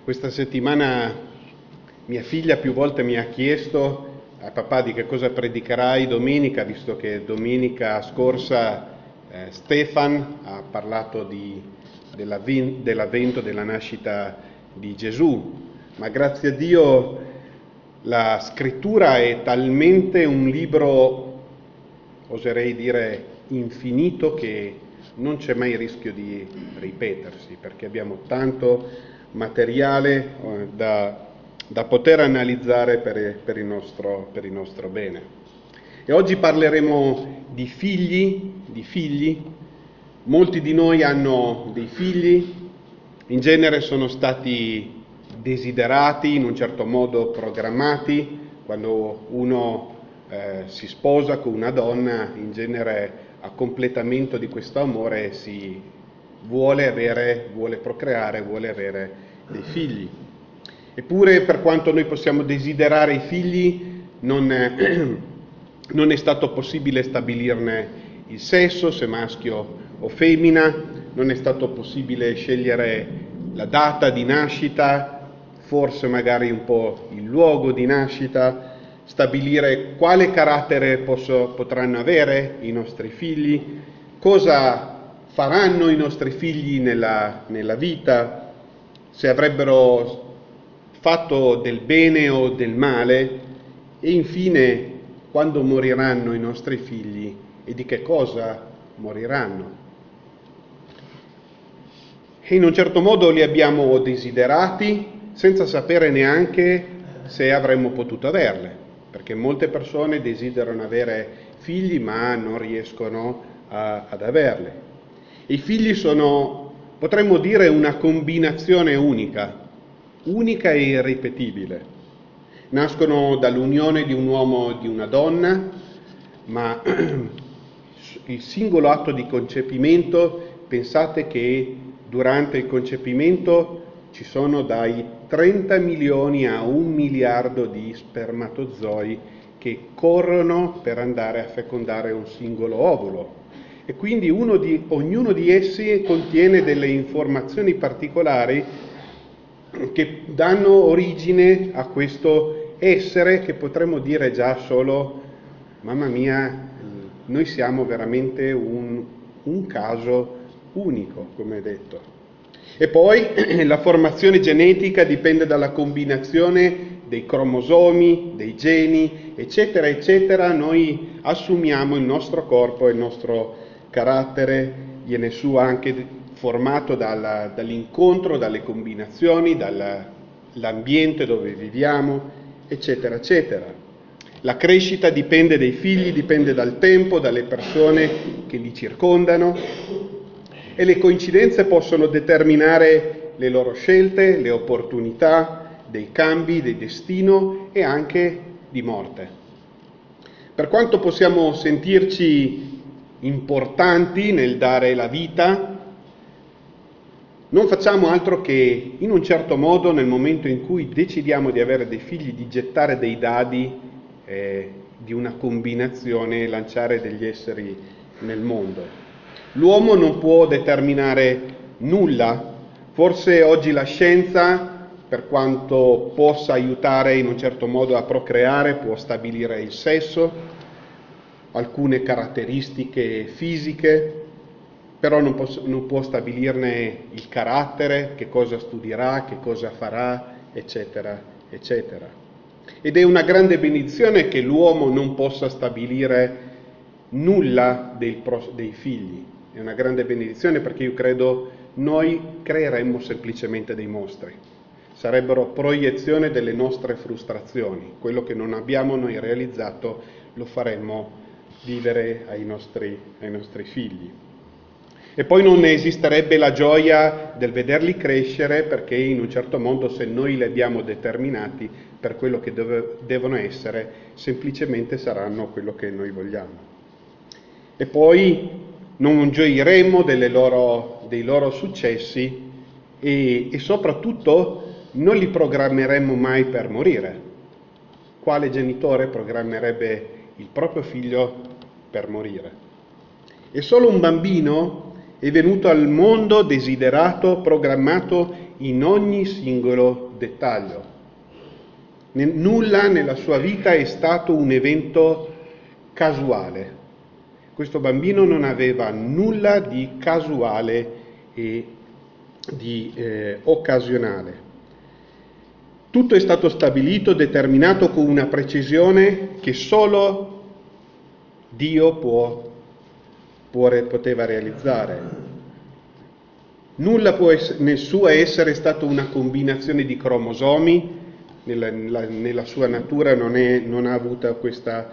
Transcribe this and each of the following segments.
Questa settimana mia figlia più volte mi ha chiesto a papà di che cosa predicherai domenica, visto che domenica scorsa Stefan ha parlato dell'avvento, della nascita di Gesù. Ma grazie a Dio la scrittura è talmente un libro, oserei dire, infinito, che non c'è mai rischio di ripetersi, perché abbiamo tanto materiale da poter analizzare per il nostro bene. E oggi parleremo di figli. Molti di noi hanno dei figli, in genere sono stati desiderati, in un certo modo programmati. Quando uno si sposa con una donna, in genere a completamento di questo amore si vuole procreare, vuole avere dei figli. Eppure, per quanto noi possiamo desiderare i figli, non è stato possibile stabilirne il sesso, se maschio o femmina, non è stato possibile scegliere la data di nascita, forse magari un po' il luogo di nascita, stabilire quale carattere potranno avere i nostri figli, cosa faranno i nostri figli nella vita, se avrebbero fatto del bene o del male, e infine quando moriranno i nostri figli e di che cosa moriranno. E in un certo modo li abbiamo desiderati senza sapere neanche se avremmo potuto averle, perché molte persone desiderano avere figli ma non riescono ad averle. I figli sono, potremmo dire, una combinazione unica e irripetibile. Nascono dall'unione di un uomo e di una donna, ma il singolo atto di concepimento, pensate che durante il concepimento ci sono dai 30 milioni a 1 miliardo di spermatozoi che corrono per andare a fecondare un singolo ovulo. E quindi ognuno di essi contiene delle informazioni particolari che danno origine a questo essere che potremmo dire già solo, mamma mia, noi siamo veramente un caso unico, come detto. E poi la formazione genetica dipende dalla combinazione dei cromosomi, dei geni, eccetera, eccetera. Noi assumiamo il nostro corpo e il nostro carattere, viene su anche formato dall'incontro, dalle combinazioni, dall'ambiente dove viviamo, eccetera, eccetera. La crescita dipende dai figli, dipende dal tempo, dalle persone che li circondano, e le coincidenze possono determinare le loro scelte, le opportunità, dei cambi, del destino e anche di morte. Per quanto possiamo sentirci importanti nel dare la vita, non facciamo altro che, in un certo modo, nel momento in cui decidiamo di avere dei figli, di gettare dei dadi di una combinazione e lanciare degli esseri nel mondo. L'uomo non può determinare nulla. Forse oggi la scienza, per quanto possa aiutare in un certo modo a procreare, può stabilire il sesso, alcune caratteristiche fisiche, però non può stabilirne il carattere, che cosa studierà, che cosa farà, eccetera, eccetera. Ed è una grande benedizione che l'uomo non possa stabilire nulla dei figli. È una grande benedizione, perché io credo noi creeremmo semplicemente dei mostri. Sarebbero proiezione delle nostre frustrazioni. Quello che non abbiamo noi realizzato lo faremmo vivere ai nostri figli. E poi non esisterebbe la gioia del vederli crescere, perché in un certo modo, se noi li abbiamo determinati per quello che devono essere, semplicemente saranno quello che noi vogliamo. E poi non gioiremo dei loro successi e soprattutto non li programmeremo mai per morire. Quale genitore programmerebbe il proprio figlio per morire? E solo un bambino è venuto al mondo desiderato, programmato in ogni singolo dettaglio. Nulla nella sua vita è stato un evento casuale. Questo bambino non aveva nulla di casuale e di occasionale. Tutto è stato stabilito, determinato con una precisione che solo Dio poteva realizzare. Nulla nel suo essere stato una combinazione di cromosomi, nella sua natura non ha avuto questa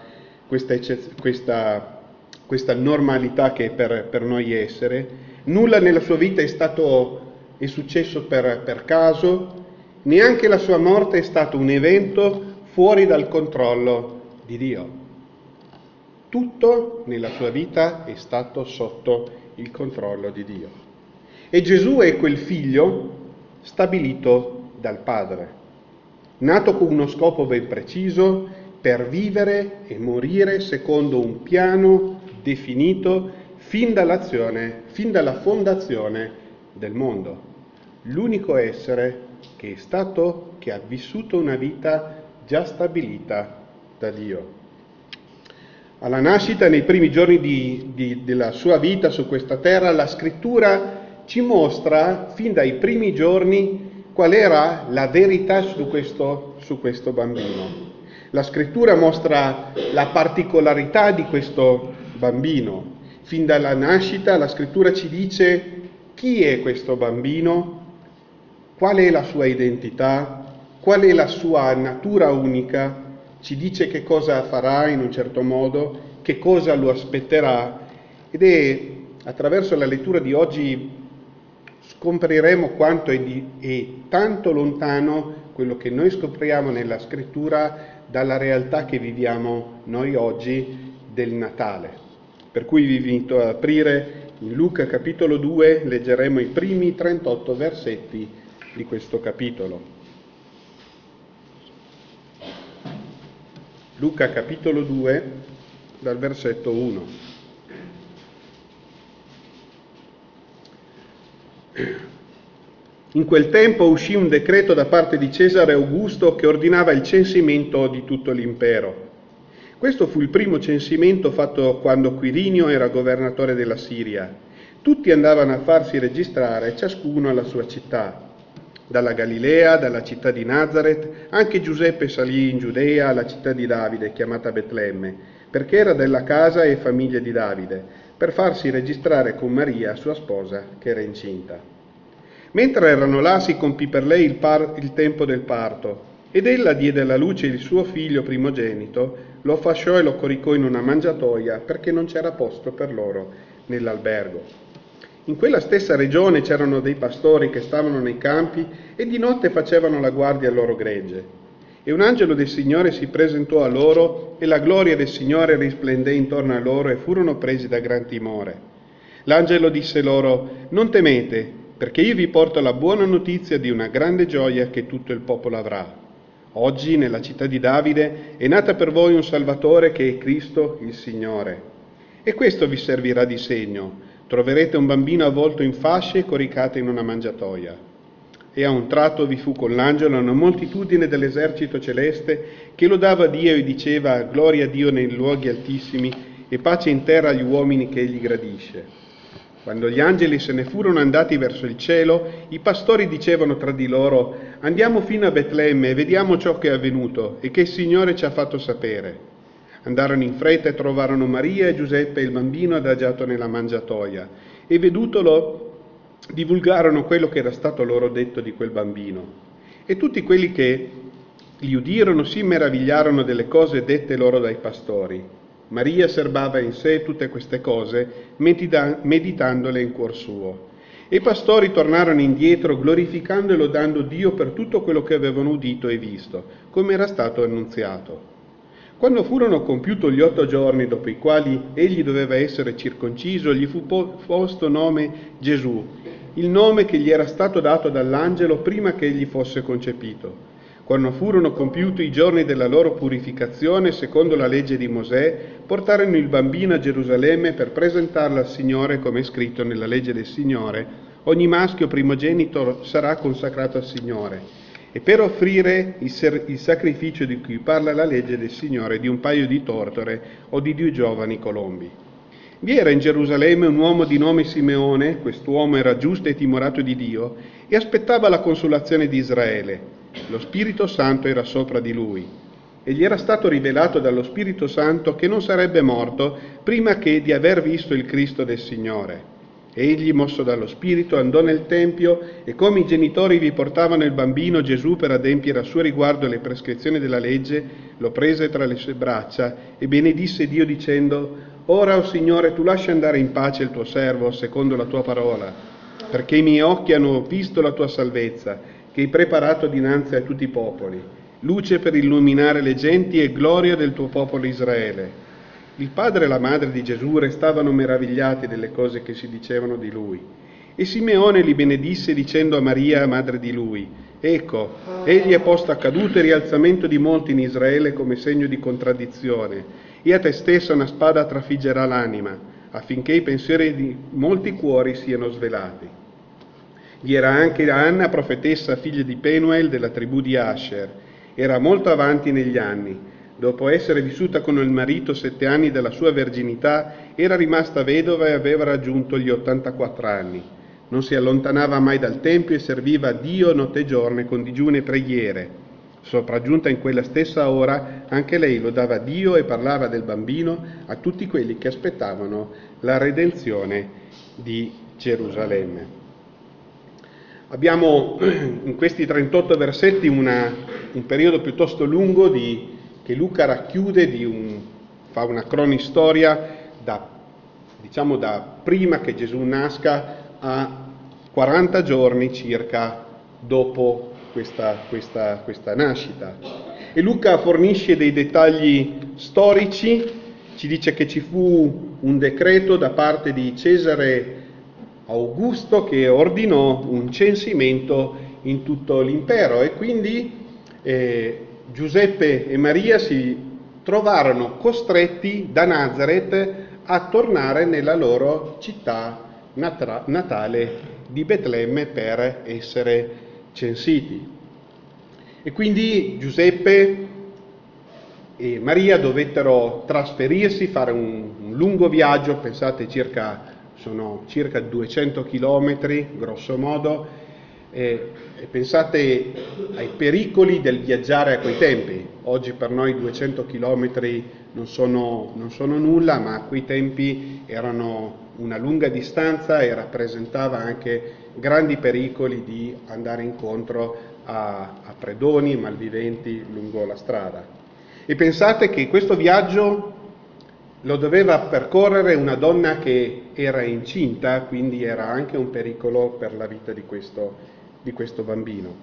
normalità che è per noi essere. Nulla nella sua vita è successo per caso, neanche la sua morte è stato un evento fuori dal controllo di Dio. Tutto nella sua vita è stato sotto il controllo di Dio. E Gesù è quel figlio stabilito dal Padre, nato con uno scopo ben preciso, per vivere e morire secondo un piano definito fin dalla fondazione del mondo. L'unico essere che ha vissuto una vita già stabilita da Dio. Alla nascita, nei primi giorni della sua vita su questa terra, la Scrittura ci mostra fin dai primi giorni qual era la verità su questo bambino. La Scrittura mostra la particolarità di questo bambino. Fin dalla nascita la Scrittura ci dice chi è questo bambino, qual è la sua identità, qual è la sua natura unica, ci dice che cosa farà in un certo modo, che cosa lo aspetterà, ed è attraverso la lettura di oggi scopriremo quanto è tanto lontano quello che noi scopriamo nella Scrittura dalla realtà che viviamo noi oggi del Natale. Per cui vi invito ad aprire in Luca capitolo 2, leggeremo i primi 38 versetti di questo capitolo. Luca capitolo 2, dal versetto 1. In quel tempo uscì un decreto da parte di Cesare Augusto che ordinava il censimento di tutto l'impero. Questo fu il primo censimento fatto quando Quirinio era governatore della Siria. Tutti andavano a farsi registrare, ciascuno alla sua città. Dalla Galilea, dalla città di Nazaret, anche Giuseppe salì in Giudea, alla città di Davide, chiamata Betlemme, perché era della casa e famiglia di Davide, per farsi registrare con Maria, sua sposa, che era incinta. Mentre erano là si compì per lei il tempo del parto, ed ella diede alla luce il suo figlio primogenito, lo fasciò e lo coricò in una mangiatoia, perché non c'era posto per loro nell'albergo. In quella stessa regione c'erano dei pastori che stavano nei campi e di notte facevano la guardia al loro gregge. E un angelo del Signore si presentò a loro e la gloria del Signore risplendé intorno a loro e furono presi da gran timore. L'angelo disse loro: non temete, perché io vi porto la buona notizia di una grande gioia che tutto il popolo avrà. Oggi nella città di Davide è nata per voi un Salvatore che è Cristo il Signore. E questo vi servirà di segno. Troverete un bambino avvolto in fasce coricate in una mangiatoia. E a un tratto vi fu con l'angelo una moltitudine dell'esercito celeste che lodava Dio e diceva: gloria a Dio nei luoghi altissimi e pace in terra agli uomini che egli gradisce. Quando gli angeli se ne furono andati verso il cielo, i pastori dicevano tra di loro: andiamo fino a Betlemme e vediamo ciò che è avvenuto e che il Signore ci ha fatto sapere. Andarono in fretta e trovarono Maria e Giuseppe e il bambino adagiato nella mangiatoia, e vedutolo divulgarono quello che era stato loro detto di quel bambino. E tutti quelli che li udirono si meravigliarono delle cose dette loro dai pastori. Maria serbava in sé tutte queste cose, meditandole in cuor suo. E i pastori tornarono indietro, glorificando e lodando Dio per tutto quello che avevano udito e visto, come era stato annunziato. Quando furono compiuti gli 8 giorni dopo i quali egli doveva essere circonciso, gli fu posto nome Gesù, il nome che gli era stato dato dall'angelo prima che egli fosse concepito. Quando furono compiuti i giorni della loro purificazione, secondo la legge di Mosè, portarono il bambino a Gerusalemme per presentarlo al Signore, come è scritto nella legge del Signore: ogni maschio primogenito sarà consacrato al Signore, e per offrire il sacrificio di cui parla la legge del Signore di un paio di tortore o di 2 giovani colombi. Vi era in Gerusalemme un uomo di nome Simeone. Quest'uomo era giusto e timorato di Dio e aspettava la consolazione di Israele. Lo Spirito Santo era sopra di lui e gli era stato rivelato dallo Spirito Santo che non sarebbe morto prima che di aver visto il Cristo del Signore. Egli, mosso dallo Spirito, andò nel Tempio e come i genitori vi portavano il bambino Gesù per adempiere a suo riguardo le prescrizioni della legge, lo prese tra le sue braccia e benedisse Dio dicendo: «Ora, o Signore, tu lascia andare in pace il tuo servo secondo la tua parola, perché i miei occhi hanno visto la tua salvezza, che hai preparato dinanzi a tutti i popoli, luce per illuminare le genti e gloria del tuo popolo Israele». Il padre e la madre di Gesù restavano meravigliati delle cose che si dicevano di lui. E Simeone li benedisse dicendo a Maria, madre di lui: «Ecco, egli è posto a caduta e rialzamento di molti in Israele come segno di contraddizione, e a te stessa una spada trafiggerà l'anima, affinché i pensieri di molti cuori siano svelati». Vi era anche Anna, profetessa, figlia di Penuel, della tribù di Asher. Era molto avanti negli anni. Dopo essere vissuta con il marito 7 anni della sua verginità, era rimasta vedova e aveva raggiunto gli 84 anni. Non si allontanava mai dal Tempio e serviva a Dio notte e giorno con digiuni e preghiere. Sopraggiunta in quella stessa ora, anche lei lodava Dio e parlava del bambino a tutti quelli che aspettavano la redenzione di Gerusalemme. Abbiamo in questi 38 versetti un periodo piuttosto lungo che Luca racchiude, fa una cronistoria da prima che Gesù nasca a 40 giorni circa dopo questa nascita. E Luca fornisce dei dettagli storici, ci dice che ci fu un decreto da parte di Cesare Augusto che ordinò un censimento in tutto l'impero e quindi Giuseppe e Maria si trovarono costretti da Nazareth a tornare nella loro città natale di Betlemme per essere censiti. E quindi Giuseppe e Maria dovettero trasferirsi, fare un lungo viaggio, pensate sono circa 200 chilometri, grosso modo, e pensate ai pericoli del viaggiare a quei tempi. Oggi per noi 200 chilometri non sono nulla, ma a quei tempi erano una lunga distanza e rappresentava anche grandi pericoli di andare incontro a predoni, malviventi lungo la strada. E pensate che questo viaggio lo doveva percorrere una donna che era incinta, quindi era anche un pericolo per la vita di questo bambino.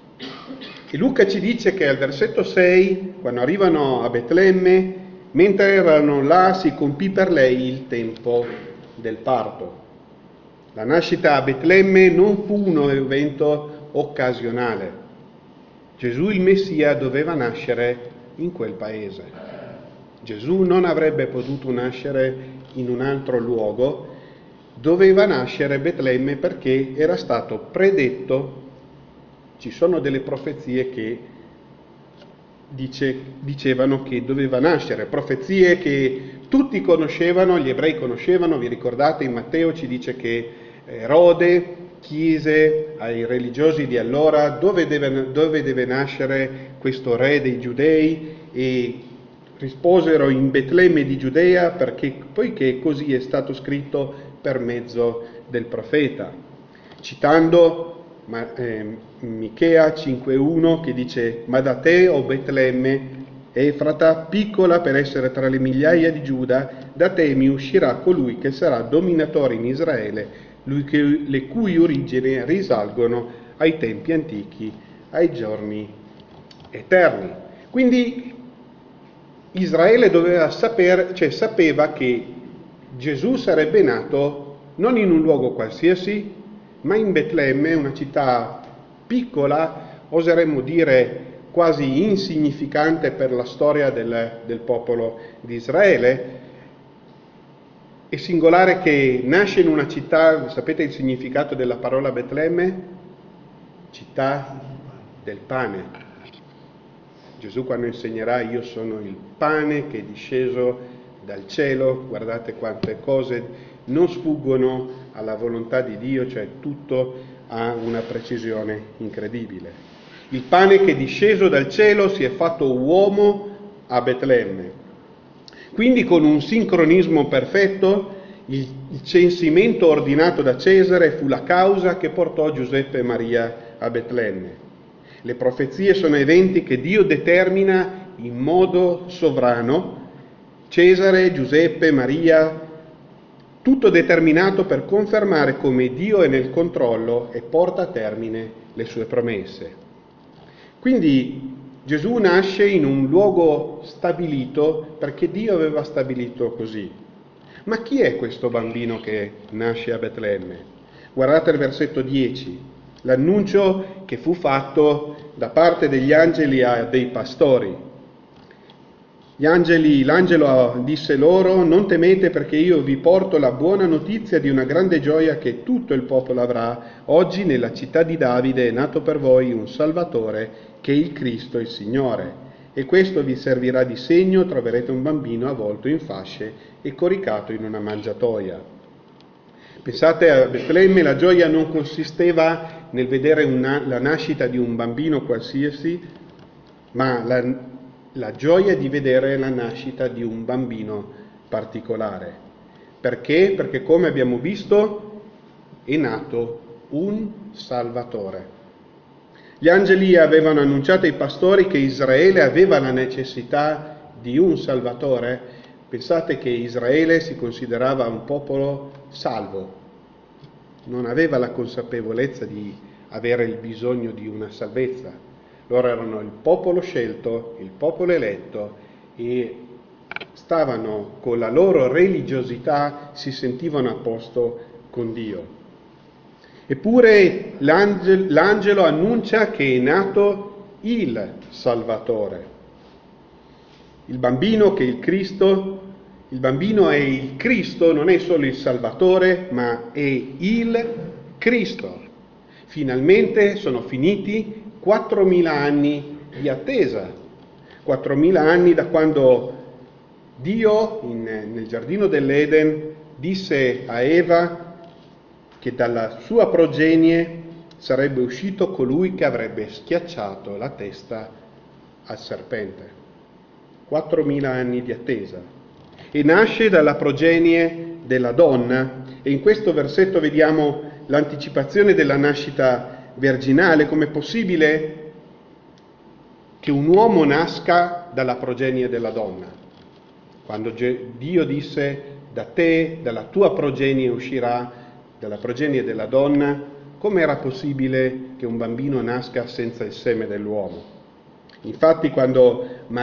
E Luca ci dice che al versetto 6, quando arrivano a Betlemme, mentre erano là si compì per lei il tempo del parto. La nascita a Betlemme non fu un evento occasionale. Gesù il Messia doveva nascere in quel paese. Gesù non avrebbe potuto nascere in un altro luogo, doveva nascere a Betlemme perché era stato predetto. Ci sono delle profezie che dicevano che doveva nascere, profezie che tutti conoscevano, gli ebrei conoscevano. Vi ricordate, in Matteo ci dice che Erode chiese ai religiosi di allora dove deve nascere questo re dei giudei, e risposero in Betlemme di Giudea poiché così è stato scritto per mezzo del profeta, citando Michea 5,1 che dice: «Ma da te, o Betlemme, Efrata, piccola per essere tra le migliaia di Giuda, da te mi uscirà colui che sarà dominatore in Israele, le cui origini risalgono ai tempi antichi, ai giorni eterni». Quindi Israele sapeva che Gesù sarebbe nato non in un luogo qualsiasi, ma in Betlemme, una città piccola, oseremmo dire quasi insignificante per la storia del popolo di Israele. È singolare che nasce in una città, sapete il significato della parola Betlemme? Città del pane. Gesù quando insegnerà io sono il pane che è disceso dal cielo, guardate quante cose non sfuggono alla volontà di Dio, cioè tutto ha una precisione incredibile. Il pane che è disceso dal cielo si è fatto uomo a Betlemme. Quindi con un sincronismo perfetto il censimento ordinato da Cesare fu la causa che portò Giuseppe e Maria a Betlemme. Le profezie sono eventi che Dio determina in modo sovrano. Cesare, Giuseppe, Maria, tutto determinato per confermare come Dio è nel controllo e porta a termine le sue promesse. Quindi Gesù nasce in un luogo stabilito perché Dio aveva stabilito così. Ma chi è questo bambino che nasce a Betlemme? Guardate il versetto 10, l'annuncio che fu fatto da parte degli angeli a dei pastori. L'angelo disse loro: non temete, perché io vi porto la buona notizia di una grande gioia che tutto il popolo avrà. Oggi nella città di Davide è nato per voi un Salvatore, che è il Cristo, il Signore. E questo vi servirà di segno: troverete un bambino avvolto in fasce e coricato in una mangiatoia. Pensate, a Betlemme la gioia non consisteva nel vedere la nascita di un bambino qualsiasi, ma la gioia di vedere la nascita di un bambino particolare. Perché? Perché, come abbiamo visto, è nato un Salvatore. Gli angeli avevano annunciato ai pastori che Israele aveva la necessità di un Salvatore. Pensate che Israele si considerava un popolo salvo, non aveva la consapevolezza di avere il bisogno di una salvezza. Loro erano il popolo scelto, il popolo eletto, e stavano con la loro religiosità, si sentivano a posto con Dio. Eppure l'angelo annuncia che è nato il Salvatore. Il bambino che è il Cristo, il bambino è il Cristo, non è solo il Salvatore, ma è il Cristo. Finalmente sono finiti 4.000 anni di attesa, 4.000 anni da quando Dio nel giardino dell'Eden disse a Eva che dalla sua progenie sarebbe uscito colui che avrebbe schiacciato la testa al serpente. 4.000 anni di attesa. E nasce dalla progenie della donna, e in questo versetto vediamo l'anticipazione della nascita virginale. Com'è possibile che un uomo nasca dalla progenie della donna? Quando Dio disse: da te, dalla tua progenie uscirà, dalla progenie della donna, come era possibile che un bambino nasca senza il seme dell'uomo? Infatti quando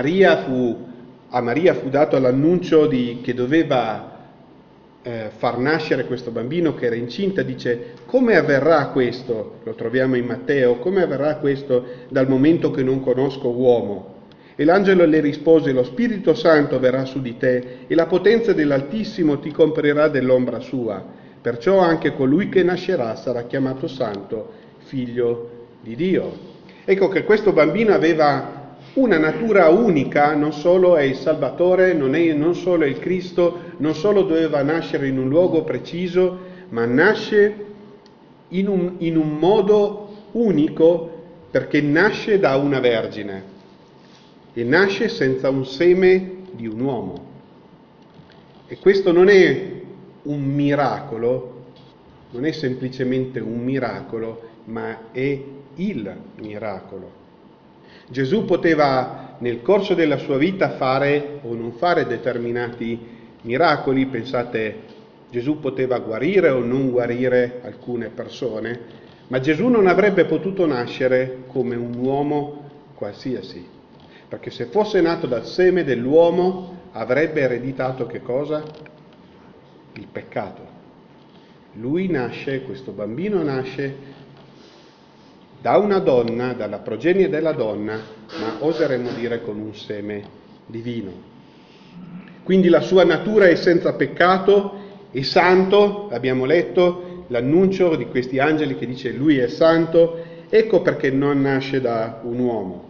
a Maria fu dato l'annuncio che doveva far nascere questo bambino, che era incinta, dice: come avverrà questo? Lo troviamo in Matteo: come avverrà questo dal momento che non conosco uomo? E l'angelo le rispose: lo Spirito Santo verrà su di te e la potenza dell'Altissimo ti coprirà dell'ombra sua, perciò anche colui che nascerà sarà chiamato Santo, figlio di Dio. Ecco che questo bambino aveva una natura unica, non solo è il Salvatore, non solo è il Cristo, non solo doveva nascere in un luogo preciso, ma nasce in un modo unico, perché nasce da una vergine e nasce senza un seme di un uomo. E questo non è un miracolo, non è semplicemente un miracolo, ma è il miracolo. Gesù poteva nel corso della sua vita fare o non fare determinati miracoli. Pensate, Gesù poteva guarire o non guarire alcune persone, ma Gesù non avrebbe potuto nascere come un uomo qualsiasi, perché se fosse nato dal seme dell'uomo avrebbe ereditato che cosa? Il peccato. Lui nasce, questo bambino nasce da una donna, dalla progenie della donna, ma oseremmo dire con un seme divino. Quindi la sua natura è senza peccato, è santo, abbiamo letto l'annuncio di questi angeli che dice lui è santo, ecco perché non nasce da un uomo.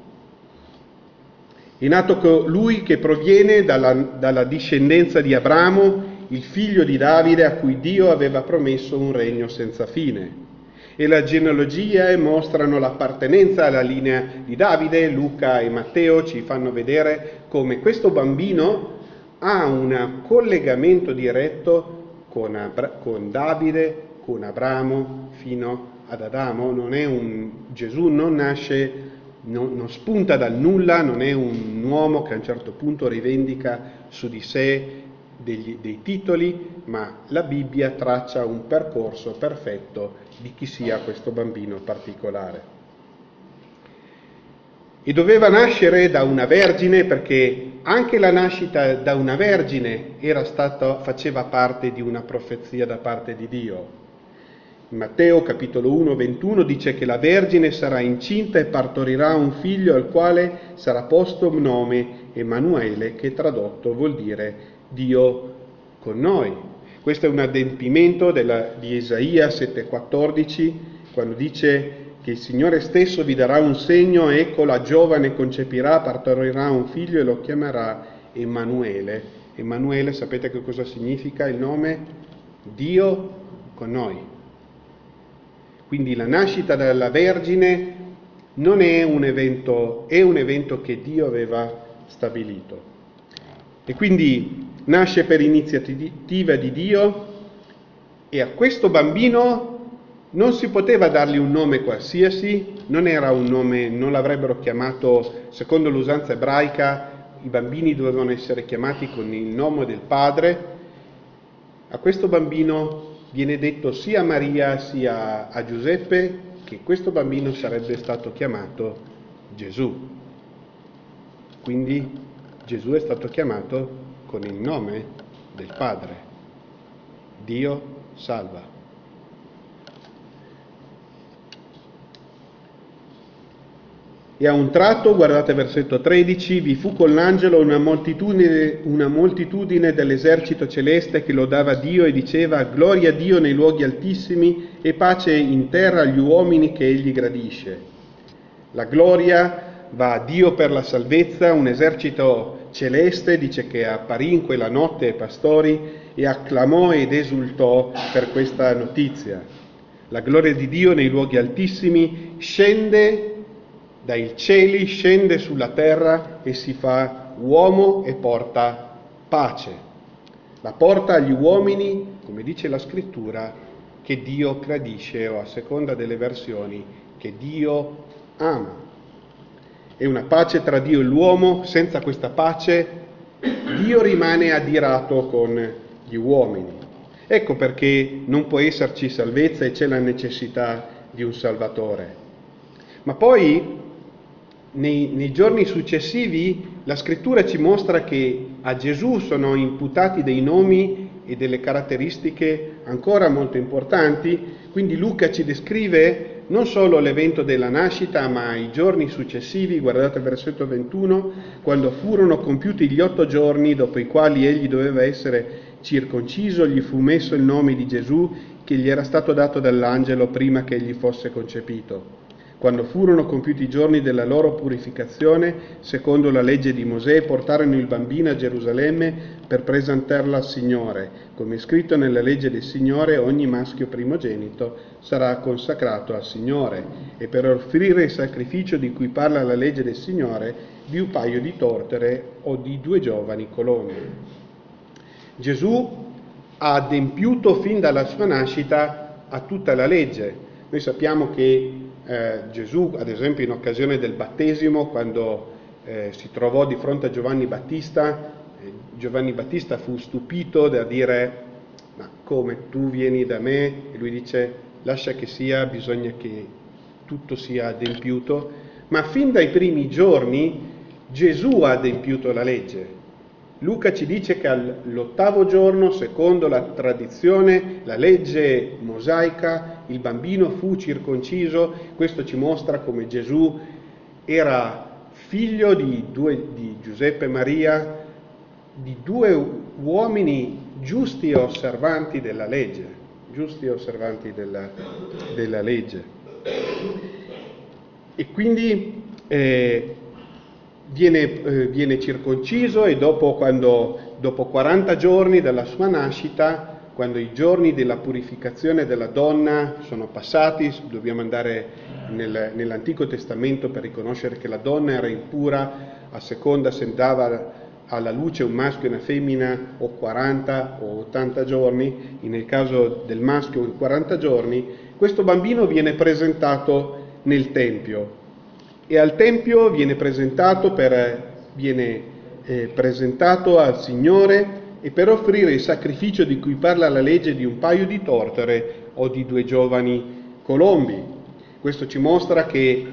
È nato colui che proviene dalla discendenza di Abramo, il figlio di Davide a cui Dio aveva promesso un regno senza fine. E la genealogia mostrano l'appartenenza alla linea di Davide. Luca e Matteo ci fanno vedere come questo bambino ha un collegamento diretto con Davide, con Abramo, fino ad Adamo. Gesù non nasce, non spunta dal nulla, non è un uomo che a un certo punto rivendica su di sé dei titoli, ma la Bibbia traccia un percorso perfetto di chi sia questo bambino particolare. E doveva nascere da una vergine, perché anche la nascita da una vergine faceva parte di una profezia da parte di Dio. In Matteo capitolo 1, 21 dice che la vergine sarà incinta e partorirà un figlio al quale sarà posto nome Emanuele, che tradotto vuol dire Dio con noi. Questo è un adempimento di Isaia 7,14, quando dice che il Signore stesso vi darà un segno, ecco la giovane concepirà, partorirà un figlio e lo chiamerà Emanuele. Emanuele, sapete che cosa significa il nome? Dio con noi. Quindi la nascita della Vergine non è un evento, è un evento che Dio aveva stabilito. E quindi nasce per iniziativa di Dio, e a questo bambino non si poteva dargli un nome qualsiasi, non era un nome, non l'avrebbero chiamato, secondo l'usanza ebraica, i bambini dovevano essere chiamati con il nome del padre. A questo bambino viene detto sia a Maria sia a Giuseppe che questo bambino sarebbe stato chiamato Gesù. Quindi Gesù è stato chiamato con il nome del Padre. Dio salva. E a un tratto, guardate versetto 13, vi fu con l'angelo una moltitudine dell'esercito celeste che lodava Dio e diceva: gloria a Dio nei luoghi altissimi e pace in terra agli uomini che egli gradisce. La gloria va a Dio per la salvezza. Un esercito celeste dice che apparì in quella notte ai pastori e acclamò ed esultò per questa notizia. La gloria di Dio nei luoghi altissimi scende dai cieli, scende sulla terra e si fa uomo e porta pace. La porta agli uomini, come dice la scrittura, che Dio gradisce, o a seconda delle versioni, che Dio ama. È una pace tra Dio e l'uomo. Senza questa pace Dio rimane adirato con gli uomini. Ecco perché non può esserci salvezza e c'è la necessità di un Salvatore. Ma poi nei giorni successivi la scrittura ci mostra che a Gesù sono imputati dei nomi e delle caratteristiche ancora molto importanti. Quindi Luca ci descrive non solo l'evento della nascita, ma i giorni successivi. Guardate il versetto 21, quando furono compiuti gli 8 giorni dopo i quali egli doveva essere circonciso, gli fu messo il nome di Gesù, che gli era stato dato dall'angelo prima che egli fosse concepito. Quando furono compiuti i giorni della loro purificazione, secondo la legge di Mosè, portarono il bambino a Gerusalemme per presentarlo al Signore. Come è scritto nella legge del Signore, ogni maschio primogenito sarà consacrato al Signore. E per offrire il sacrificio di cui parla la legge del Signore, di un paio di tortere o di 2 giovani colombe. Gesù ha adempiuto fin dalla sua nascita a tutta la legge. Noi sappiamo che Gesù, ad esempio, in occasione del battesimo, quando si trovò di fronte a Giovanni Battista fu stupito da dire: ma come, tu vieni da me? E lui dice: lascia che sia, bisogna che tutto sia adempiuto. Ma fin dai primi giorni Gesù ha adempiuto la legge. Luca ci dice che all'8° giorno, secondo la tradizione, la legge mosaica, il bambino fu circonciso. Questo ci mostra come Gesù era figlio di Giuseppe e Maria, di due uomini giusti e osservanti della legge, E quindi viene circonciso, e dopo 40 giorni dalla sua nascita, quando i giorni della purificazione della donna sono passati, dobbiamo andare nell'Antico Testamento per riconoscere che la donna era impura a seconda se andava alla luce un maschio e una femmina o 40 o 80 giorni, nel caso del maschio 40 giorni, questo bambino viene presentato nel Tempio, e al Tempio viene presentato al Signore, e per offrire il sacrificio di cui parla la legge di un paio di tortere o di 2 giovani colombi. Questo ci mostra che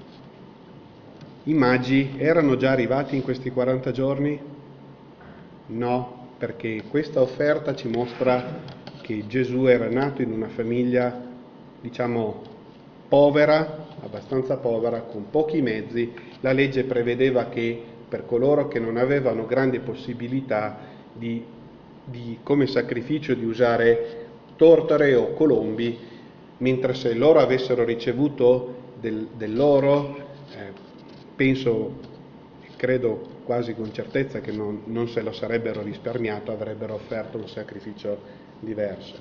i magi erano già arrivati in questi 40 giorni? No, perché questa offerta ci mostra che Gesù era nato in una famiglia, diciamo, povera, abbastanza povera, con pochi mezzi. La legge prevedeva che per coloro che non avevano grandi possibilità come sacrificio di usare tortere o colombi, mentre se loro avessero ricevuto dell'oro, credo quasi con certezza che non se lo sarebbero risparmiato, avrebbero offerto un sacrificio diverso.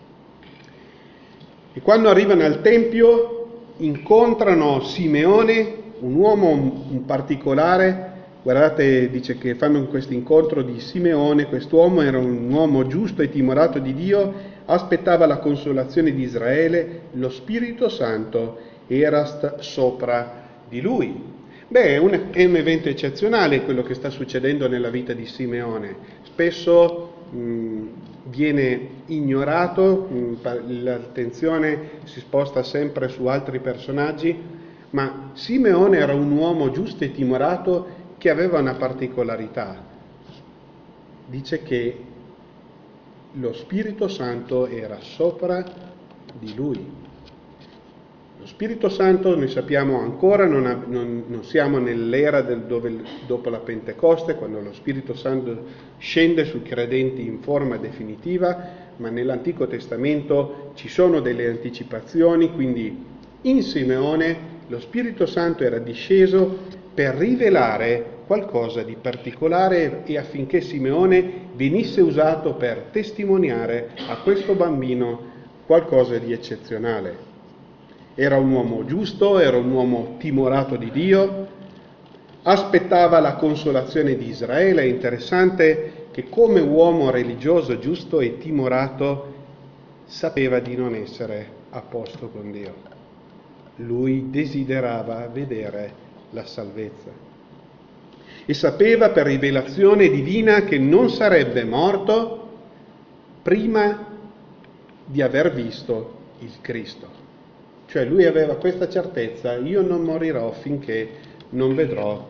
E quando arrivano al Tempio incontrano Simeone, un uomo in particolare. Guardate, dice che fanno questo incontro di Simeone. Quest'uomo era un uomo giusto e timorato di Dio, aspettava la consolazione di Israele, lo Spirito Santo era sopra di lui. È un evento eccezionale quello che sta succedendo nella vita di Simeone. Spesso viene ignorato, l'attenzione si sposta sempre su altri personaggi, ma Simeone era un uomo giusto e timorato che aveva una particolarità. Dice che lo Spirito Santo era sopra di lui. Lo Spirito Santo, noi sappiamo ancora, non siamo nell'era dopo la Pentecoste, quando lo Spirito Santo scende sui credenti in forma definitiva, ma nell'Antico Testamento ci sono delle anticipazioni, quindi in Simeone lo Spirito Santo era disceso per rivelare qualcosa di particolare e affinché Simeone venisse usato per testimoniare a questo bambino qualcosa di eccezionale. Era un uomo giusto, era un uomo timorato di Dio, aspettava la consolazione di Israele. È interessante che come uomo religioso, giusto e timorato, sapeva di non essere a posto con Dio. Lui desiderava vedere la salvezza e sapeva per rivelazione divina che non sarebbe morto prima di aver visto il Cristo. Cioè lui aveva questa certezza: io non morirò finché non vedrò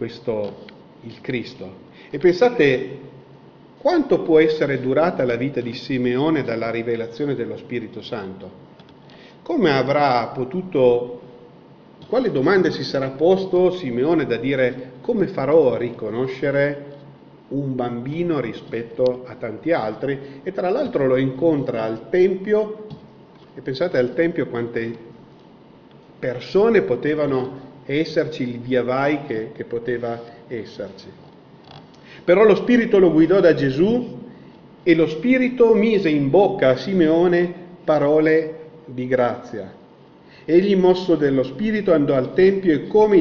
il Cristo. E pensate quanto può essere durata la vita di Simeone dalla rivelazione dello Spirito Santo. Come avrà potuto, quale domande si sarà posto Simeone da dire: come farò a riconoscere un bambino rispetto a tanti altri? E tra l'altro lo incontra al Tempio, e pensate al Tempio quante persone potevano esserci, il via vai che poteva esserci. Però lo Spirito lo guidò da Gesù, e lo Spirito mise in bocca a Simeone parole di grazia. Egli, mosso dello Spirito, andò al Tempio, e come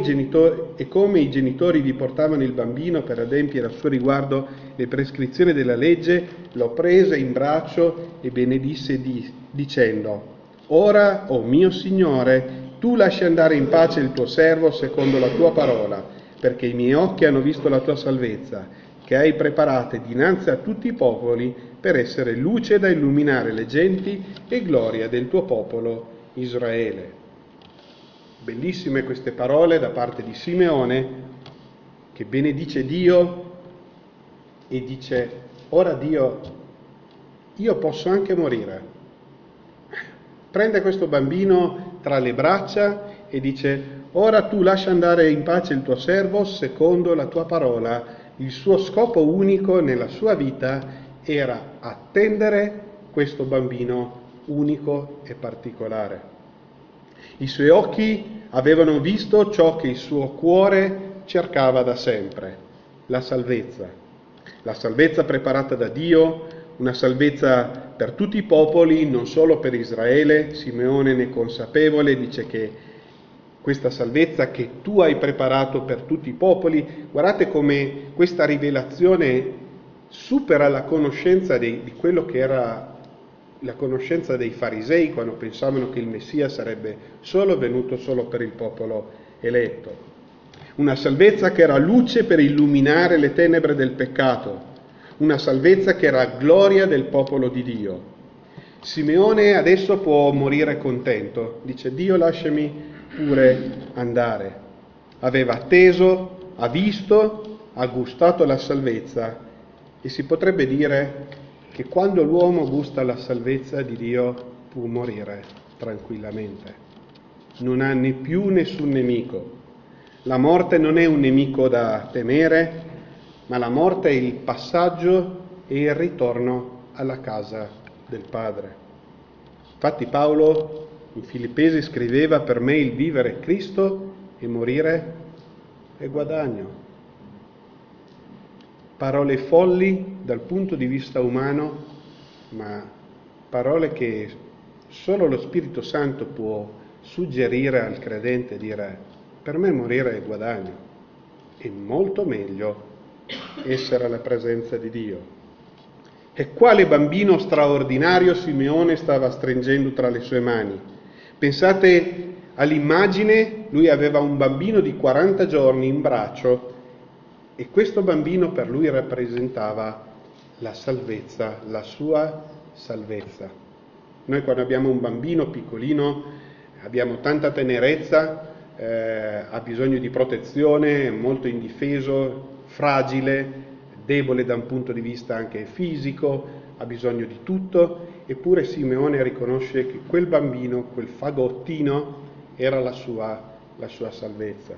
i genitori vi portavano il bambino per adempiere a suo riguardo le prescrizioni della legge, lo prese in braccio e benedisse dicendo: ora, o mio Signore, tu lasci andare in pace il tuo servo secondo la tua parola, perché i miei occhi hanno visto la tua salvezza, che hai preparate dinanzi a tutti i popoli, per essere luce da illuminare le genti e gloria del tuo popolo Israele. Bellissime queste parole da parte di Simeone, che benedice Dio e dice: ora Dio, io posso anche morire, Prende questo bambino tra le braccia e dice: ora tu lascia andare in pace il tuo servo secondo la tua parola. Il suo scopo unico nella sua vita era attendere questo bambino unico e particolare. I suoi occhi avevano visto ciò che il suo cuore cercava da sempre, la salvezza preparata da Dio, una salvezza per tutti i popoli, non solo per Israele. Simeone ne è consapevole, dice che questa salvezza che tu hai preparato per tutti i popoli, guardate come questa rivelazione supera la conoscenza di quello che era la conoscenza dei farisei quando pensavano che il Messia sarebbe venuto solo per il popolo eletto. Una salvezza che era luce per illuminare le tenebre del peccato, una salvezza che era gloria del popolo di Dio. Simeone adesso può morire contento, dice: Dio, lasciami pure andare. Aveva atteso, ha visto, ha gustato la salvezza, e si potrebbe dire che quando l'uomo gusta la salvezza di Dio può morire tranquillamente. Non ha né più nessun nemico. La morte non è un nemico da temere, ma la morte è il passaggio e il ritorno alla casa del Padre. Infatti Paolo in Filippesi scriveva: per me il vivere è Cristo e morire è guadagno. Parole folli dal punto di vista umano, ma parole che solo lo Spirito Santo può suggerire al credente, dire: per me morire è guadagno, è molto meglio essere alla presenza di Dio. E quale bambino straordinario Simeone stava stringendo tra le sue mani. Pensate all'immagine, lui aveva un bambino di 40 giorni in braccio e questo bambino per lui rappresentava la salvezza, la sua salvezza. Noi quando abbiamo un bambino piccolino abbiamo tanta tenerezza, ha bisogno di protezione, è molto indifeso, fragile, debole da un punto di vista anche fisico, ha bisogno di tutto, eppure Simeone riconosce che quel bambino, quel fagottino, era la sua salvezza.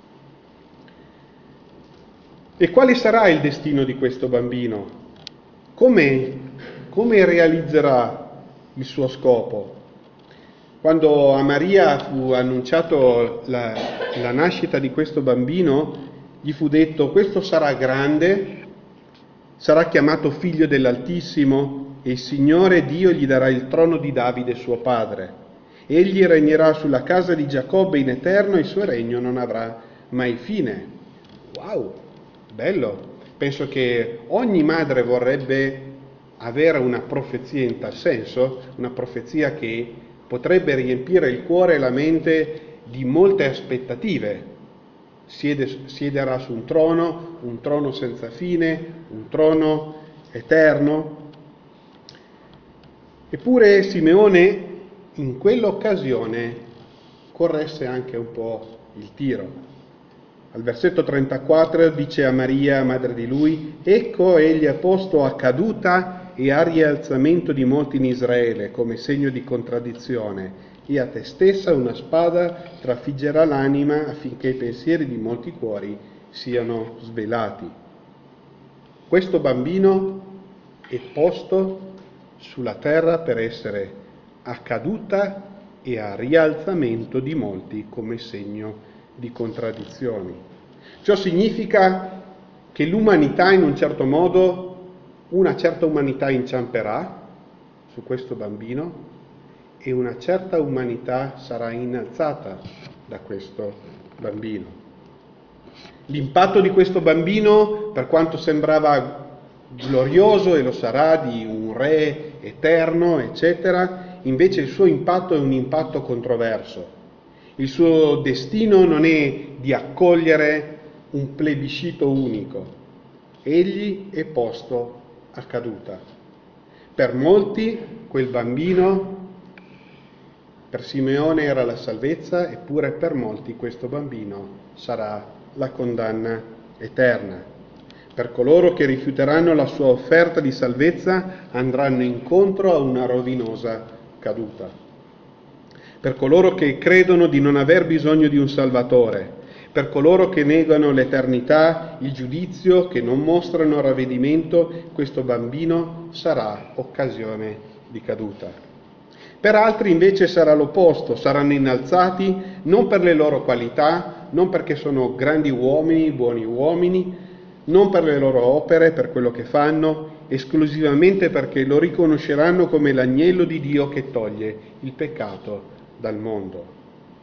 E quale sarà il destino di questo bambino? Come realizzerà il suo scopo? Quando a Maria fu annunciato la nascita di questo bambino, gli fu detto: questo sarà grande, sarà chiamato figlio dell'Altissimo e il Signore Dio gli darà il trono di Davide suo padre. Egli regnerà sulla casa di Giacobbe in eterno e il suo regno non avrà mai fine. Wow, bello! Penso che ogni madre vorrebbe avere una profezia in tal senso, una profezia che potrebbe riempire il cuore e la mente di molte aspettative. Siederà su un trono senza fine, un trono eterno. Eppure Simeone in quell'occasione corresse anche un po' il tiro. Al versetto 34 dice a Maria, madre di lui: ecco, egli ha posto a caduta e a rialzamento di molti in Israele come segno di contraddizione, e a te stessa una spada trafiggerà l'anima affinché i pensieri di molti cuori siano svelati. Questo bambino è posto sulla terra per essere a caduta e a rialzamento di molti come segno di contraddizioni. Ciò significa che l'umanità, in un certo modo, una certa umanità inciamperà su questo bambino e una certa umanità sarà innalzata da questo bambino. L'impatto di questo bambino, per quanto sembrava glorioso, e lo sarà, di un re eterno, eccetera, invece il suo impatto è un impatto controverso. Il suo destino non è di accogliere un plebiscito unico. Egli è posto a caduta. Per molti quel bambino, per Simeone era la salvezza, eppure per molti questo bambino sarà la condanna eterna. Per coloro che rifiuteranno la sua offerta di salvezza andranno incontro a una rovinosa caduta. per coloro che credono di non aver bisogno di un Salvatore, per coloro che negano l'eternità, il giudizio, che non mostrano ravvedimento, questo bambino sarà occasione di caduta. Per altri invece sarà l'opposto, saranno innalzati non per le loro qualità, non perché sono grandi uomini, buoni uomini, non per le loro opere, per quello che fanno, esclusivamente perché lo riconosceranno come l'agnello di Dio che toglie il peccato dal mondo.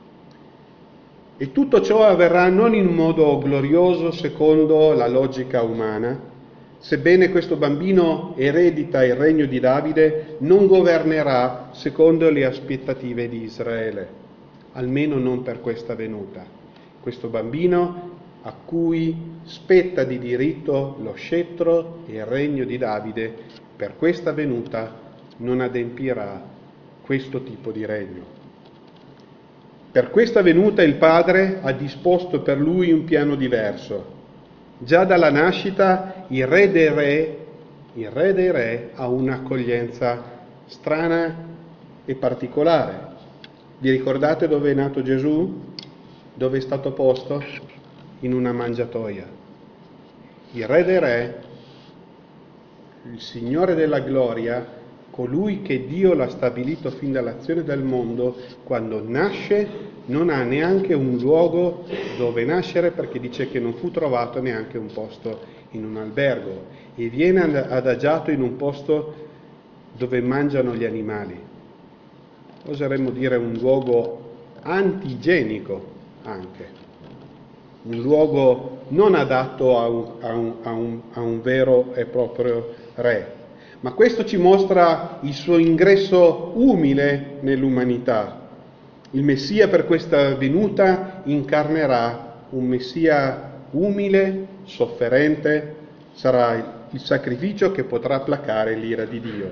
E tutto ciò avverrà non in un modo glorioso secondo la logica umana, sebbene questo bambino eredita il regno di Davide, non governerà secondo le aspettative di Israele, almeno non per questa venuta. Questo bambino a cui spetta di diritto lo scettro e il regno di Davide, per questa venuta non adempirà questo tipo di regno. Per questa venuta il Padre ha disposto per lui un piano diverso. Già dalla nascita il re dei re ha un'accoglienza strana e particolare. Vi ricordate dove è nato Gesù? Dove è stato posto? In una mangiatoia. Il re dei re, il Signore della gloria, colui che Dio l'ha stabilito fin dall'azione del mondo, quando nasce non ha neanche un luogo dove nascere, perché dice che non fu trovato neanche un posto in un albergo, e viene adagiato in un posto dove mangiano gli animali. Oseremmo dire un luogo antigenico anche, un luogo non adatto a un vero e proprio re. Ma questo ci mostra il suo ingresso umile nell'umanità. Il Messia per questa venuta incarnerà un Messia umile, sofferente, sarà il sacrificio che potrà placare l'ira di Dio.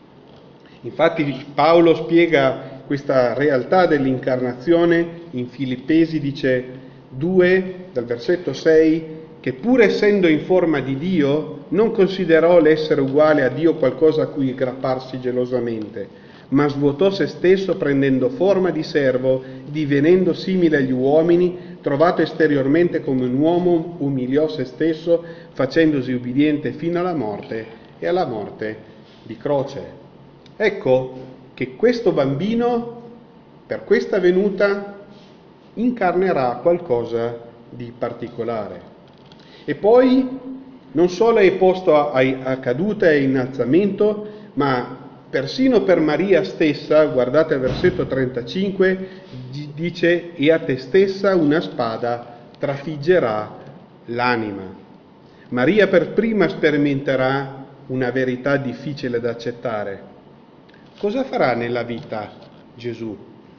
Infatti Paolo spiega questa realtà dell'incarnazione in Filippesi, dice 2, dal versetto 6, che pur essendo in forma di Dio, non considerò l'essere uguale a Dio qualcosa a cui aggrapparsi gelosamente, ma svuotò se stesso prendendo forma di servo, divenendo simile agli uomini, trovato esteriormente come un uomo, umiliò se stesso, facendosi ubbidiente fino alla morte e alla morte di croce. Ecco che questo bambino, per questa venuta, incarnerà qualcosa di particolare. E poi non solo è posto a caduta e innalzamento, ma persino per Maria stessa, guardate il versetto 35, dice: e a te stessa una spada trafiggerà l'anima. Maria per prima sperimenterà una verità difficile da accettare. Cosa farà nella vita Gesù?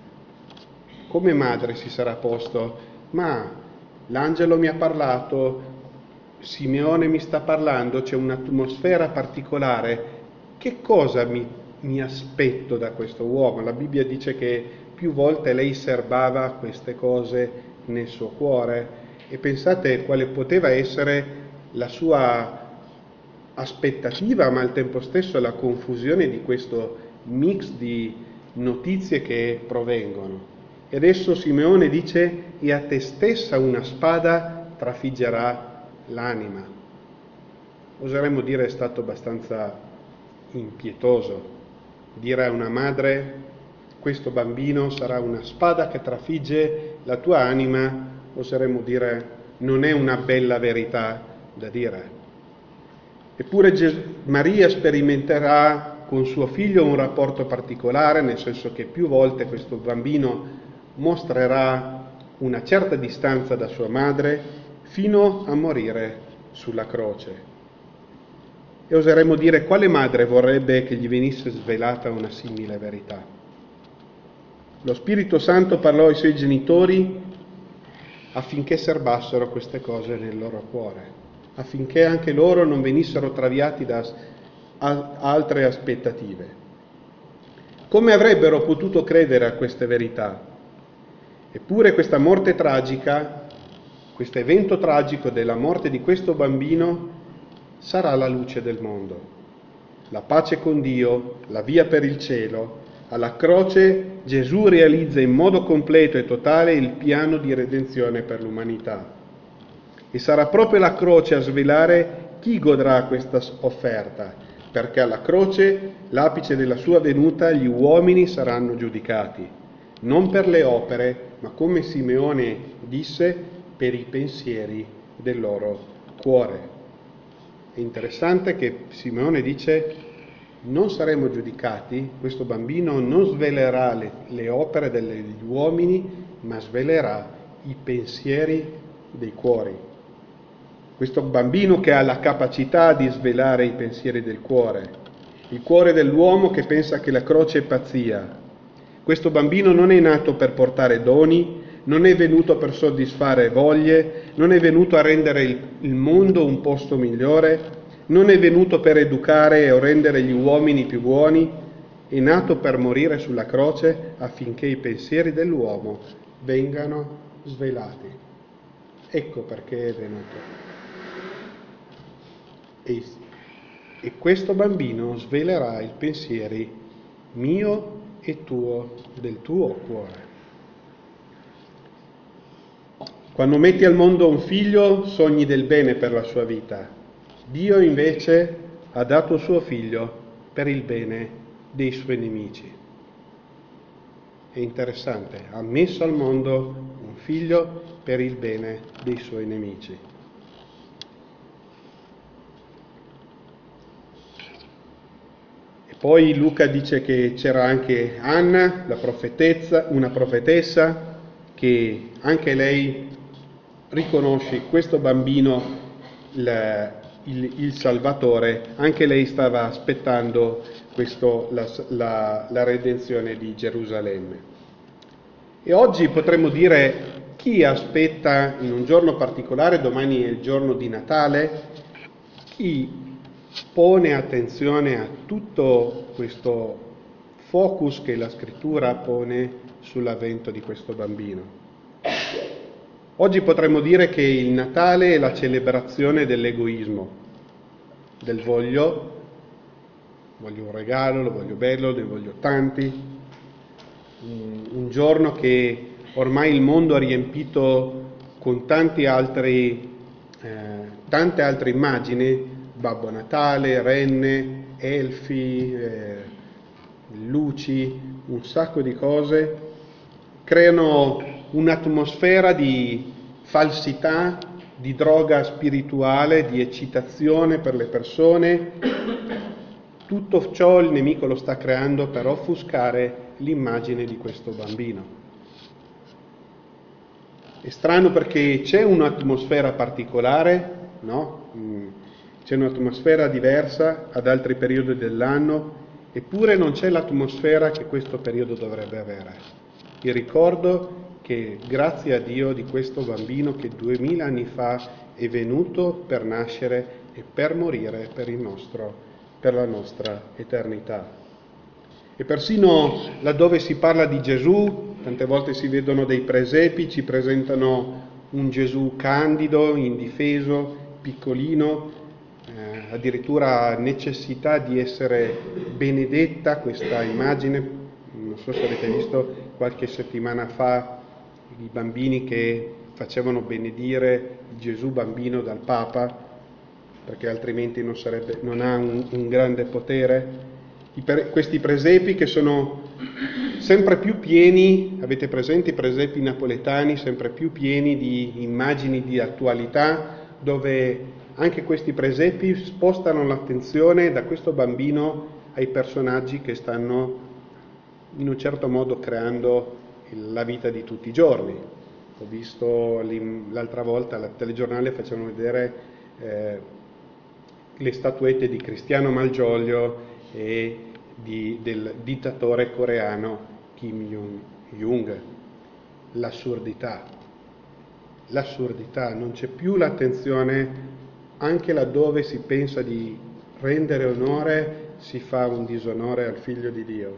Come madre si sarà posto: ma l'angelo mi ha parlato, Simeone mi sta parlando, c'è un'atmosfera particolare, che cosa mi aspetto da questo uomo? La Bibbia dice che più volte lei serbava queste cose nel suo cuore, e pensate quale poteva essere la sua aspettativa, ma al tempo stesso la confusione di questo mix di notizie che provengono. E adesso Simeone dice: e a te stessa una spada trafiggerà l'anima. Oseremmo dire è stato abbastanza impietoso dire a una madre: questo bambino sarà una spada che trafigge la tua anima. Oseremmo dire non è una bella verità da dire. Eppure Maria sperimenterà con suo figlio un rapporto particolare, nel senso che più volte questo bambino mostrerà una certa distanza da sua madre, fino a morire sulla croce. E oseremmo dire: quale madre vorrebbe che gli venisse svelata una simile verità? Lo Spirito Santo parlò ai suoi genitori affinché serbassero queste cose nel loro cuore, affinché anche loro non venissero traviati da altre aspettative. Come avrebbero potuto credere a queste verità? Eppure questa morte tragica, questo evento tragico della morte di questo bambino, sarà la luce del mondo, la pace con Dio, la via per il cielo, Alla croce Gesù realizza in modo completo e totale il piano di redenzione per l'umanità. E sarà proprio la croce a svelare chi godrà questa offerta, perché alla croce, l'apice della sua venuta, gli uomini saranno giudicati, non per le opere, ma come Simeone disse, per i pensieri del loro cuore. È interessante che Simeone dice: non saremo giudicati, questo bambino non svelerà le opere degli uomini, ma svelerà i pensieri dei cuori. Questo bambino che ha la capacità di svelare i pensieri del cuore, il cuore dell'uomo che pensa che la croce è pazzia. Questo bambino non è nato per portare doni, non è venuto per soddisfare voglie, non è venuto a rendere il mondo un posto migliore, non è venuto per educare o rendere gli uomini più buoni, è nato per morire sulla croce affinché i pensieri dell'uomo vengano svelati. Ecco perché è venuto. E questo bambino svelerà i pensieri mio e tuo, del tuo cuore. Quando metti al mondo un figlio, sogni del bene per la sua vita. Dio invece ha dato suo figlio per il bene dei suoi nemici. È interessante, ha messo al mondo un figlio per il bene dei suoi nemici. E poi Luca dice che c'era anche Anna, una profetessa, che anche lei riconosce questo bambino il Salvatore, anche lei stava aspettando la redenzione di Gerusalemme. E oggi potremmo dire: chi aspetta in un giorno particolare, domani è il giorno di Natale, chi pone attenzione a tutto questo focus che la Scrittura pone sull'avvento di questo bambino? Oggi potremmo dire che il Natale è la celebrazione dell'egoismo, del voglio un regalo, lo voglio bello, ne voglio tanti, un giorno che ormai il mondo ha riempito con tante altre immagini, Babbo Natale, renne, elfi, luci, un sacco di cose, creano un'atmosfera di falsità, di droga spirituale, di eccitazione per le persone. Tutto ciò il nemico lo sta creando per offuscare l'immagine di questo bambino. È strano perché c'è un'atmosfera particolare, no? C'è un'atmosfera diversa ad altri periodi dell'anno, eppure non c'è l'atmosfera che questo periodo dovrebbe avere. Il ricordo che grazie a Dio di questo bambino che 2000 anni fa è venuto per nascere e per morire per la nostra eternità. E persino laddove si parla di Gesù, tante volte si vedono dei presepi, ci presentano un Gesù candido, indifeso, piccolino, addirittura necessità di essere benedetta questa immagine. Non so se avete visto qualche settimana fa i bambini che facevano benedire Gesù bambino dal Papa, perché altrimenti non ha un grande potere. Questi presepi che sono sempre più pieni, avete presente i presepi napoletani, sempre più pieni di immagini di attualità, dove anche questi presepi spostano l'attenzione da questo bambino ai personaggi che stanno in un certo modo creando la vita di tutti i giorni. Ho visto l'altra volta al telegiornale facevano vedere le statuette di Cristiano Malgioglio e del dittatore coreano Kim Jong-un. L'assurdità, non c'è più l'attenzione, anche laddove si pensa di rendere onore si fa un disonore al Figlio di Dio.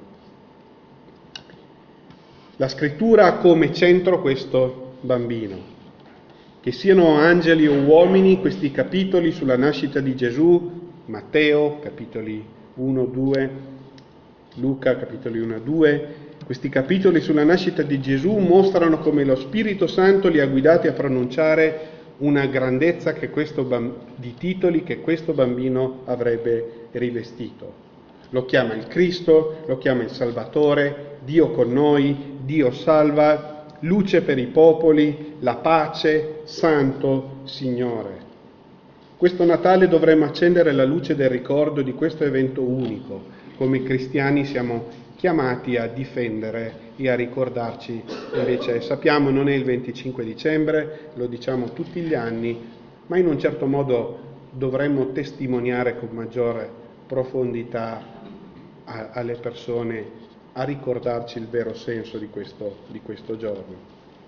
La Scrittura ha come centro questo bambino. Che siano angeli o uomini, questi capitoli sulla nascita di Gesù, Matteo, capitoli 1, 2, Luca, capitoli 1 a 2. Questi capitoli sulla nascita di Gesù mostrano come lo Spirito Santo li ha guidati a pronunciare una grandezza di titoli che questo bambino avrebbe rivestito. Lo chiama il Cristo, lo chiama il Salvatore, Dio con noi, Dio salva, luce per i popoli, la pace, Santo Signore. Questo Natale dovremmo accendere la luce del ricordo di questo evento unico. Come cristiani siamo chiamati a difendere e a ricordarci. Invece sappiamo non è il 25 dicembre, lo diciamo tutti gli anni, ma in un certo modo dovremmo testimoniare con maggiore profondità alle persone a ricordarci il vero senso di questo giorno.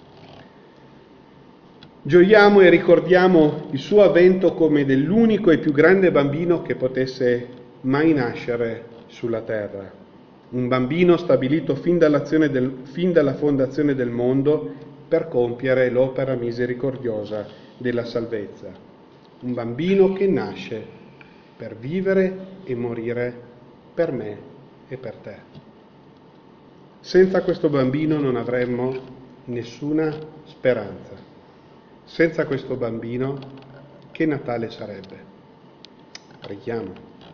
Gioiamo e ricordiamo il suo avvento come dell'unico e più grande bambino che potesse mai nascere sulla terra. Un bambino stabilito fin dalla fondazione del mondo per compiere l'opera misericordiosa della salvezza. Un bambino che nasce per vivere e morire per me e per te. Senza questo bambino non avremmo nessuna speranza. Senza questo bambino, che Natale sarebbe? Preghiamo.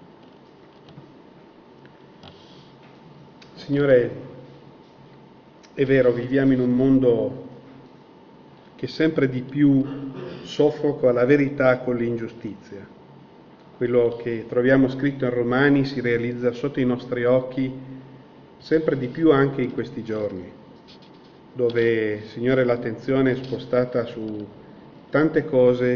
Signore, è vero, viviamo in un mondo che sempre di più soffoca la verità con l'ingiustizia. Quello che troviamo scritto in Romani si realizza sotto i nostri occhi sempre di più anche in questi giorni, dove, Signore, l'attenzione è spostata su tante cose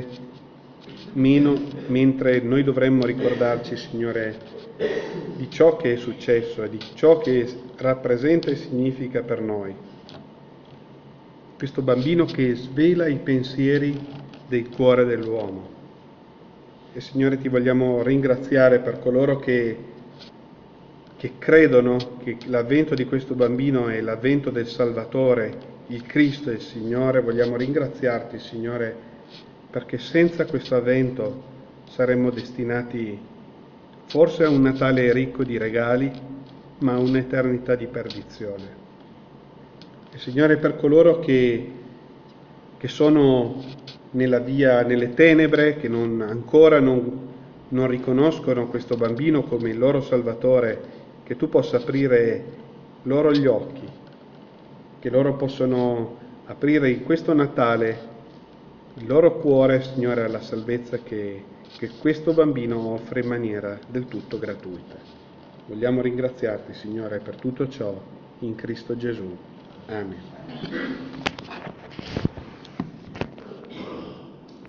mentre noi dovremmo ricordarci, Signore, di ciò che è successo e di ciò che rappresenta e significa per noi. Questo bambino che svela i pensieri del cuore dell'uomo. E Signore, ti vogliamo ringraziare per coloro che credono che l'avvento di questo bambino è l'avvento del Salvatore, il Cristo e il Signore. Vogliamo ringraziarti, Signore, perché senza questo avvento saremmo destinati forse a un Natale ricco di regali, ma a un'eternità di perdizione. E Signore, per coloro che sono nella via, nelle tenebre, che ancora non riconoscono questo bambino come il loro Salvatore, che tu possa aprire loro gli occhi, che loro possano aprire in questo Natale il loro cuore, Signore, alla salvezza che questo bambino offre in maniera del tutto gratuita. Vogliamo ringraziarti, Signore, per tutto ciò in Cristo Gesù. Amen.